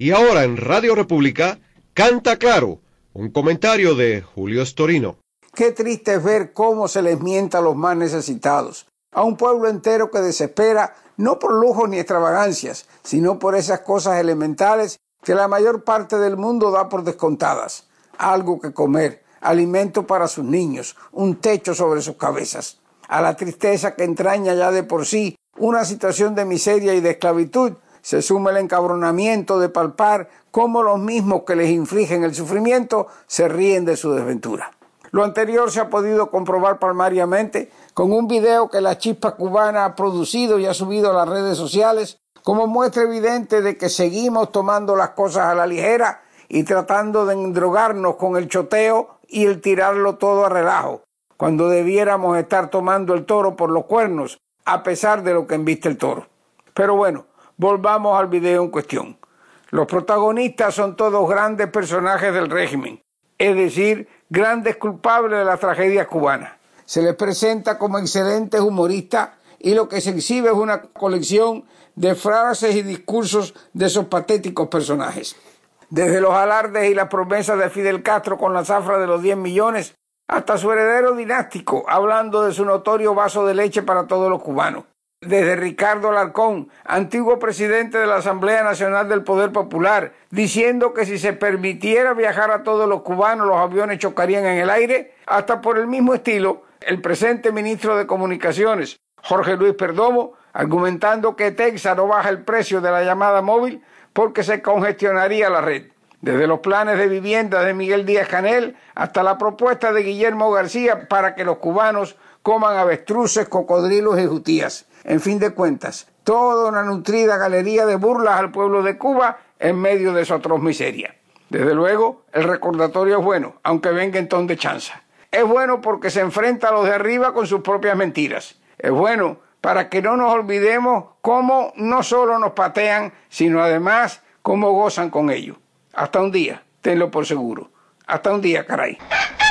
Y ahora en Radio República, Canta Claro, un comentario de Julio Storino. Qué triste es ver cómo se les mienta a los más necesitados, a un pueblo entero que desespera no por lujos ni extravagancias, sino por esas cosas elementales que la mayor parte del mundo da por descontadas. Algo que comer, alimento para sus niños, un techo sobre sus cabezas. A la tristeza que entraña ya de por sí una situación de miseria y de esclavitud, se suma el encabronamiento de palpar cómo los mismos que les infligen el sufrimiento se ríen de su desventura. Lo anterior se ha podido comprobar palmariamente con un video que la Chispa Cubana ha producido y ha subido a las redes sociales como muestra evidente de que seguimos tomando las cosas a la ligera y tratando de endrogarnos con el choteo y el tirarlo todo a relajo, cuando debiéramos estar tomando el toro por los cuernos, a pesar de lo que embiste el toro. Pero bueno, volvamos al video en cuestión. Los protagonistas son todos grandes personajes del régimen, es decir, grandes culpables de las tragedias cubanas. Se les presenta como excelentes humoristas y lo que se exhibe es una colección de frases y discursos de esos patéticos personajes. Desde los alardes y las promesas de Fidel Castro con la zafra de los 10 millones, hasta su heredero dinástico, hablando de su notorio vaso de leche para todos los cubanos. Desde Ricardo Alarcón, antiguo presidente de la Asamblea Nacional del Poder Popular, diciendo que si se permitiera viajar a todos los cubanos, los aviones chocarían en el aire, hasta por el mismo estilo, el presente ministro de Comunicaciones, Jorge Luis Perdomo, argumentando que Texas no baja el precio de la llamada móvil porque se congestionaría la red. Desde los planes de vivienda de Miguel Díaz-Canel hasta la propuesta de Guillermo García para que los cubanos coman avestruces, cocodrilos y jutías. En fin de cuentas, toda una nutrida galería de burlas al pueblo de Cuba en medio de su atroz miseria. Desde luego, el recordatorio es bueno, aunque venga en ton de chanza. Es bueno porque se enfrenta a los de arriba con sus propias mentiras. Es bueno para que no nos olvidemos cómo no solo nos patean, sino además cómo gozan con ello. Hasta un día, tenlo por seguro. Hasta un día, caray.